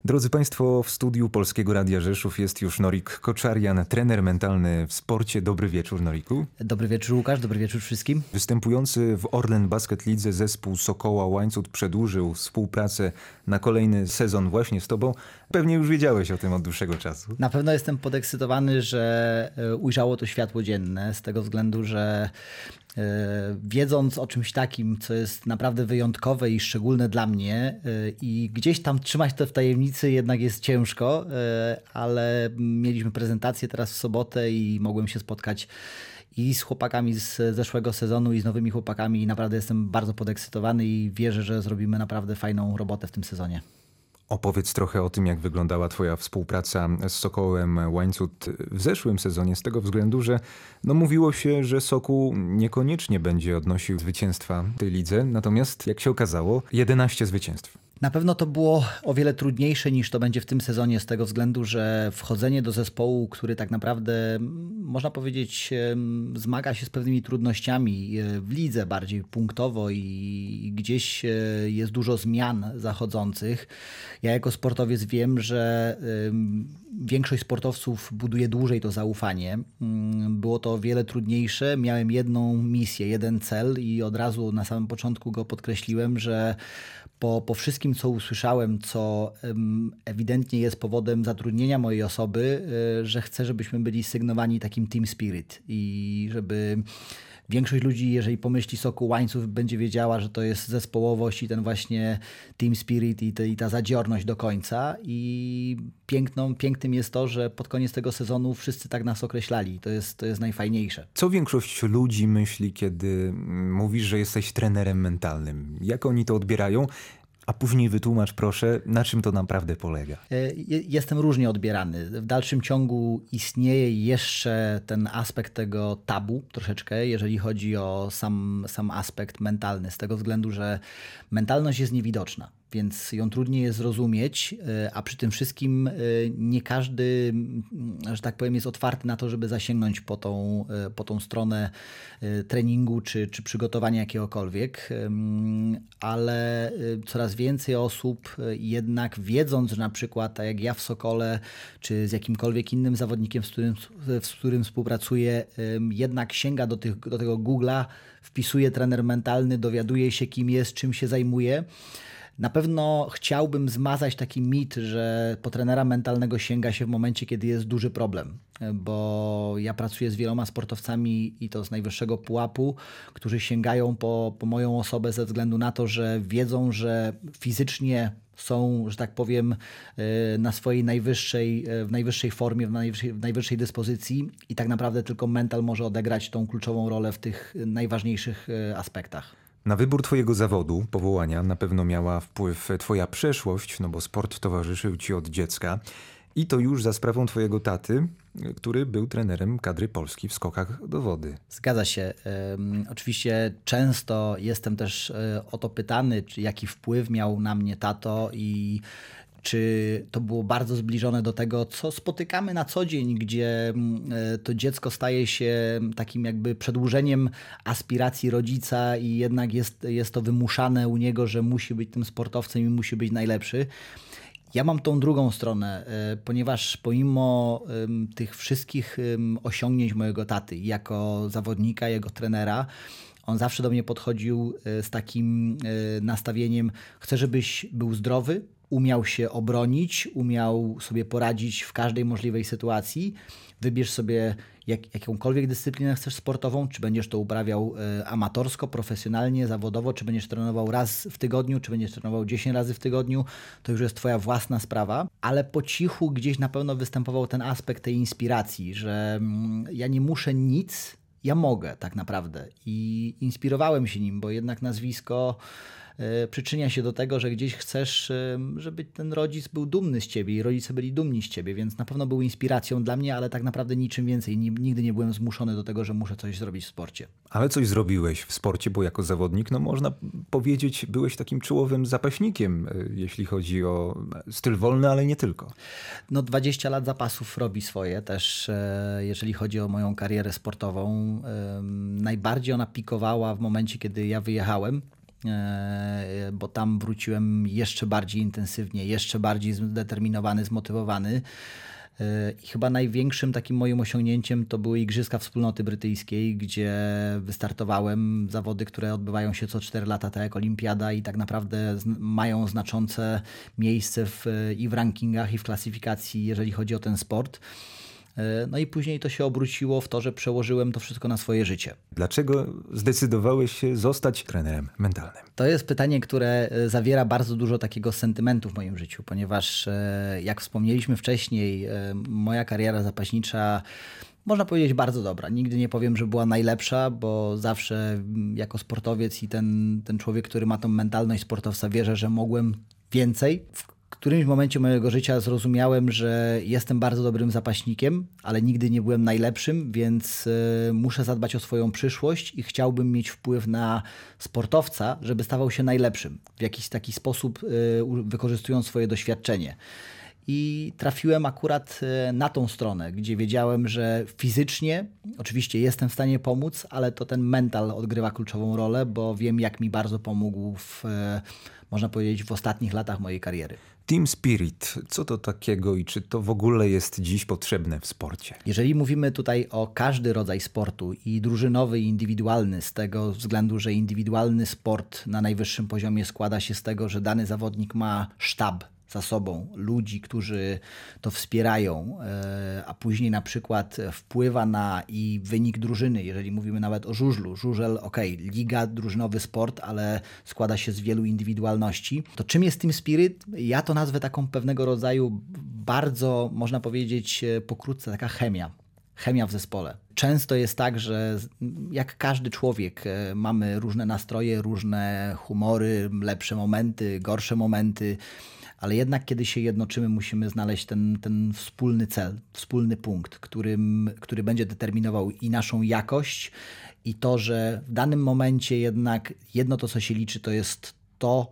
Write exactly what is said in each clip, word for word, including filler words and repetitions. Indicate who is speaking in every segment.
Speaker 1: Drodzy Państwo, w studiu Polskiego Radia Rzeszów jest już Norik Koczarian, trener mentalny w sporcie. Dobry wieczór, Noriku.
Speaker 2: Dobry wieczór, Łukasz, dobry wieczór wszystkim.
Speaker 1: Występujący w Orlen Basket Lidze zespół Sokoła Łańcut przedłużył współpracę na kolejny sezon właśnie z Tobą. Pewnie już wiedziałeś o tym od dłuższego czasu.
Speaker 2: Na pewno jestem podekscytowany, że ujrzało to światło dzienne, z tego względu, że wiedząc o czymś takim, co jest naprawdę wyjątkowe i szczególne dla mnie i gdzieś tam trzymać to w tajemnicy jednak jest ciężko, ale mieliśmy prezentację teraz w sobotę i mogłem się spotkać i z chłopakami z zeszłego sezonu i z nowymi chłopakami i naprawdę jestem bardzo podekscytowany i wierzę, że zrobimy naprawdę fajną robotę w tym sezonie.
Speaker 1: Opowiedz trochę o tym, jak wyglądała Twoja współpraca z Sokołem Łańcut w zeszłym sezonie, z tego względu, że no mówiło się, że Sokół niekoniecznie będzie odnosił zwycięstwa w tej lidze, natomiast jak się okazało, jedenaście zwycięstw.
Speaker 2: Na pewno to było o wiele trudniejsze niż to będzie w tym sezonie z tego względu, że wchodzenie do zespołu, który tak naprawdę można powiedzieć zmaga się z pewnymi trudnościami w lidze bardziej punktowo i gdzieś jest dużo zmian zachodzących. Ja jako sportowiec wiem, że większość sportowców buduje dłużej to zaufanie. Było to o wiele trudniejsze. Miałem jedną misję, jeden cel i od razu na samym początku go podkreśliłem, że Po, po wszystkim, co usłyszałem, co um, ewidentnie jest powodem zatrudnienia mojej osoby, y, że chcę, żebyśmy byli sygnowani takim team spirit i żeby większość ludzi, jeżeli pomyśli Sokół Łańcut, będzie wiedziała, że to jest zespołowość i ten właśnie team spirit i, te, i ta zadziorność do końca. I piękną, pięknym jest to, że pod koniec tego sezonu wszyscy tak nas określali. To jest, to jest najfajniejsze.
Speaker 1: Co większość ludzi myśli, kiedy mówisz, że jesteś trenerem mentalnym? Jak oni to odbierają? A później wytłumacz proszę, na czym to naprawdę polega.
Speaker 2: Jestem różnie odbierany. W dalszym ciągu istnieje jeszcze ten aspekt tego tabu troszeczkę, jeżeli chodzi o sam, sam aspekt mentalny. Z tego względu, że mentalność jest niewidoczna, więc ją trudniej jest zrozumieć, a przy tym wszystkim nie każdy, że tak powiem, jest otwarty na to, żeby zasięgnąć po tą, po tą stronę treningu czy, czy przygotowania jakiegokolwiek, ale coraz więcej osób jednak wiedząc, że na przykład tak jak ja w Sokole czy z jakimkolwiek innym zawodnikiem, z którym, z którym współpracuję, jednak sięga do, tych, do tego Google'a, wpisuje trener mentalny, dowiaduje się kim jest, czym się zajmuje. Na pewno chciałbym zmazać taki mit, że po trenera mentalnego sięga się w momencie, kiedy jest duży problem, bo ja pracuję z wieloma sportowcami i to z najwyższego pułapu, którzy sięgają po, po moją osobę ze względu na to, że wiedzą, że fizycznie są, że tak powiem, na swojej najwyższej, w najwyższej formie, w najwyższej, w najwyższej dyspozycji i tak naprawdę tylko mental może odegrać tą kluczową rolę w tych najważniejszych aspektach.
Speaker 1: Na wybór Twojego zawodu, powołania na pewno miała wpływ Twoja przeszłość, no bo sport towarzyszył Ci od dziecka i to już za sprawą Twojego taty, który był trenerem kadry Polski w skokach do wody.
Speaker 2: Zgadza się. Um, oczywiście często jestem też um, o to pytany, czy jaki wpływ miał na mnie tato i czy to było bardzo zbliżone do tego, co spotykamy na co dzień, gdzie to dziecko staje się takim jakby przedłużeniem aspiracji rodzica i jednak jest, jest to wymuszane u niego, że musi być tym sportowcem i musi być najlepszy. Ja mam tą drugą stronę, ponieważ pomimo tych wszystkich osiągnięć mojego taty jako zawodnika, jego trenera, on zawsze do mnie podchodził z takim nastawieniem: chcę, żebyś był zdrowy, umiał się obronić, umiał sobie poradzić w każdej możliwej sytuacji. Wybierz sobie jak, jakąkolwiek dyscyplinę chcesz sportową, czy będziesz to uprawiał y, amatorsko, profesjonalnie, zawodowo, czy będziesz trenował raz w tygodniu, czy będziesz trenował dziesięć razy w tygodniu, to już jest twoja własna sprawa. Ale po cichu gdzieś na pewno występował ten aspekt tej inspiracji, że mm, ja nie muszę nic, ja mogę tak naprawdę. I inspirowałem się nim, bo jednak nazwisko przyczynia się do tego, że gdzieś chcesz, żeby ten rodzic był dumny z ciebie i rodzice byli dumni z ciebie, więc na pewno był inspiracją dla mnie, ale tak naprawdę niczym więcej. Nigdy nie byłem zmuszony do tego, że muszę coś zrobić w sporcie.
Speaker 1: Ale coś zrobiłeś w sporcie, bo jako zawodnik, no można powiedzieć, byłeś takim czołowym zapaśnikiem, jeśli chodzi o styl wolny, ale nie tylko.
Speaker 2: No dwadzieścia lat zapasów robi swoje też, jeżeli chodzi o moją karierę sportową. Najbardziej ona pikowała w momencie, kiedy ja wyjechałem bo tam wróciłem jeszcze bardziej intensywnie, jeszcze bardziej zdeterminowany, zmotywowany. I chyba największym takim moim osiągnięciem to były Igrzyska Wspólnoty Brytyjskiej, gdzie wystartowałem, zawody, które odbywają się co cztery lata, tak jak Olimpiada i tak naprawdę mają znaczące miejsce w, i w rankingach, i w klasyfikacji, jeżeli chodzi o ten sport. No i później to się obróciło w to, że przełożyłem to wszystko na swoje życie.
Speaker 1: Dlaczego zdecydowałeś się zostać trenerem mentalnym?
Speaker 2: To jest pytanie, które zawiera bardzo dużo takiego sentymentu w moim życiu, ponieważ jak wspomnieliśmy wcześniej, moja kariera zapaśnicza, można powiedzieć, bardzo dobra. Nigdy nie powiem, że była najlepsza, bo zawsze jako sportowiec i ten, ten człowiek, który ma tą mentalność sportowca, wierzę, że mogłem więcej. W którymś momencie mojego życia zrozumiałem, że jestem bardzo dobrym zapaśnikiem, ale nigdy nie byłem najlepszym, więc y, muszę zadbać o swoją przyszłość i chciałbym mieć wpływ na sportowca, żeby stawał się najlepszym. W jakiś taki sposób y, wykorzystując swoje doświadczenie. I trafiłem akurat na tą stronę, gdzie wiedziałem, że fizycznie oczywiście jestem w stanie pomóc, ale to ten mental odgrywa kluczową rolę, bo wiem, jak mi bardzo pomógł w, można powiedzieć, w ostatnich latach mojej kariery.
Speaker 1: Team Spirit, co to takiego i czy to w ogóle jest dziś potrzebne w sporcie?
Speaker 2: Jeżeli mówimy tutaj o każdy rodzaj sportu i drużynowy i indywidualny, z tego względu, że indywidualny sport na najwyższym poziomie składa się z tego, że dany zawodnik ma sztab za sobą ludzi, którzy to wspierają, a później na przykład wpływa na i wynik drużyny, jeżeli mówimy nawet o żużlu. Żużel, okej, okay, liga, drużynowy sport, ale składa się z wielu indywidualności. To czym jest Team Spirit? Ja to nazwę taką pewnego rodzaju bardzo, można powiedzieć pokrótce, taka chemia. Chemia w zespole. Często jest tak, że jak każdy człowiek mamy różne nastroje, różne humory, lepsze momenty, gorsze momenty, ale jednak kiedy się jednoczymy, musimy znaleźć ten, ten wspólny cel, wspólny punkt, którym, który będzie determinował i naszą jakość, i to, że w danym momencie jednak jedno to, co się liczy, to jest to,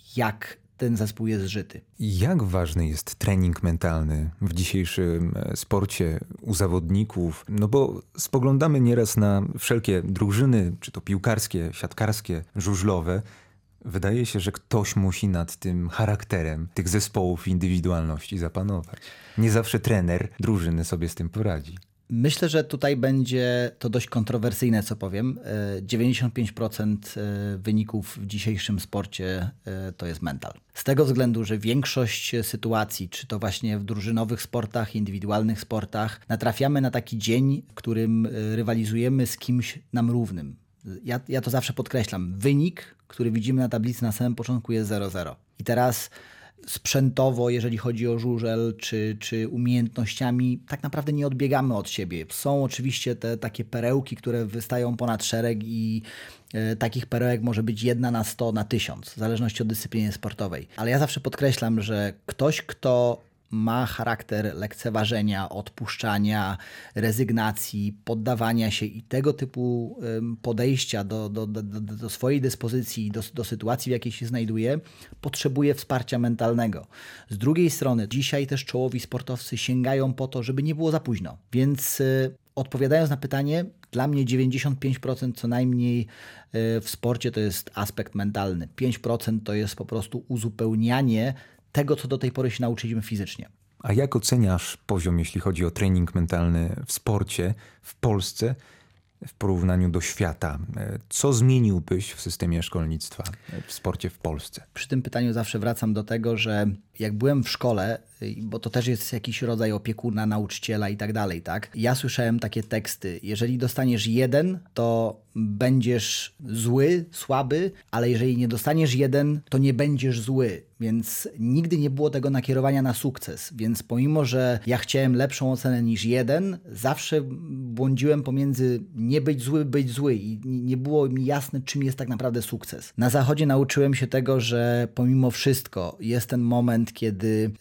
Speaker 2: jak ten zespół jest zżyty.
Speaker 1: Jak ważny jest trening mentalny w dzisiejszym sporcie u zawodników? No bo spoglądamy nieraz na wszelkie drużyny, czy to piłkarskie, siatkarskie, żużlowe. Wydaje się, że ktoś musi nad tym charakterem tych zespołów indywidualności zapanować. Nie zawsze trener drużyny sobie z tym poradzi.
Speaker 2: Myślę, że tutaj będzie to dość kontrowersyjne, co powiem. dziewięćdziesiąt pięć procent wyników w dzisiejszym sporcie to jest mental. Z tego względu, że większość sytuacji, czy to właśnie w drużynowych sportach, indywidualnych sportach, natrafiamy na taki dzień, w którym rywalizujemy z kimś nam równym. Ja, ja to zawsze podkreślam. Wynik, który widzimy na tablicy na samym początku, jest zero zero. I teraz sprzętowo, jeżeli chodzi o żużel, czy, czy umiejętnościami, tak naprawdę nie odbiegamy od siebie. Są oczywiście te takie perełki, które wystają ponad szereg i e, takich perełek może być jedna na sto, na tysiąc, w zależności od dyscypliny sportowej. Ale ja zawsze podkreślam, że ktoś, kto ma charakter lekceważenia, odpuszczania, rezygnacji, poddawania się i tego typu podejścia do, do, do, do swojej dyspozycji, do, do sytuacji, w jakiej się znajduje, potrzebuje wsparcia mentalnego. Z drugiej strony dzisiaj też czołowi sportowcy sięgają po to, żeby nie było za późno. Więc odpowiadając na pytanie, dla mnie dziewięćdziesiąt pięć procent co najmniej w sporcie to jest aspekt mentalny. pięć procent to jest po prostu uzupełnianie tego, co do tej pory się nauczyliśmy fizycznie.
Speaker 1: A jak oceniasz poziom, jeśli chodzi o trening mentalny w sporcie w Polsce w porównaniu do świata? Co zmieniłbyś w systemie szkolnictwa w sporcie w Polsce?
Speaker 2: Przy tym pytaniu zawsze wracam do tego, że jak byłem w szkole, bo to też jest jakiś rodzaj opiekuna, nauczyciela i tak dalej, tak? Ja słyszałem takie teksty. Jeżeli dostaniesz jeden, to będziesz zły, słaby, ale jeżeli nie dostaniesz jeden, to nie będziesz zły. Więc nigdy nie było tego nakierowania na sukces. Więc pomimo, że ja chciałem lepszą ocenę niż jeden, zawsze błądziłem pomiędzy nie być zły, być zły i nie było mi jasne, czym jest tak naprawdę sukces. Na zachodzie nauczyłem się tego, że pomimo wszystko jest ten moment, kiedy stoisz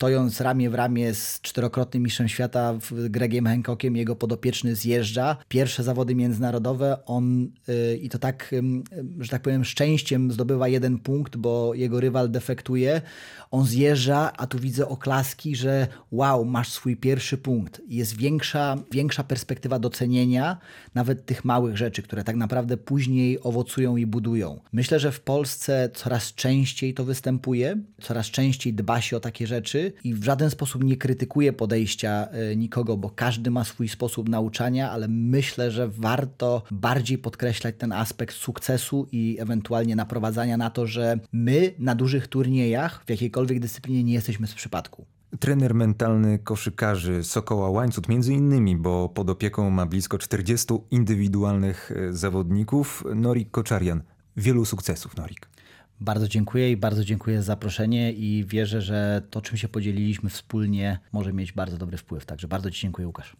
Speaker 2: stojąc ramię w ramię z czterokrotnym mistrzem świata Gregiem Hancockiem, jego podopieczny zjeżdża. Pierwsze zawody międzynarodowe, on yy, i to tak, yy, że tak powiem, szczęściem zdobywa jeden punkt, bo jego rywal defektuje. On zjeżdża, a tu widzę oklaski, że wow, masz swój pierwszy punkt. Jest większa, większa perspektywa docenienia nawet tych małych rzeczy, które tak naprawdę później owocują i budują. Myślę, że w Polsce coraz częściej to występuje, coraz częściej dba się o takie rzeczy i w żaden sposób nie krytykuje podejścia nikogo, bo każdy ma swój sposób nauczania, ale myślę, że warto bardziej podkreślać ten aspekt sukcesu i ewentualnie naprowadzania na to, że my na dużych turniejach w jakiejkolwiek dyscyplinie nie jesteśmy z przypadku.
Speaker 1: Trener mentalny koszykarzy Sokoła Łańcut, między innymi, bo pod opieką ma blisko czterdziestu indywidualnych zawodników, Norik Koczarian. Wielu sukcesów, Norik.
Speaker 2: Bardzo dziękuję i bardzo dziękuję za zaproszenie i wierzę, że to, czym się podzieliliśmy wspólnie, może mieć bardzo dobry wpływ. Także bardzo Ci dziękuję, Łukasz.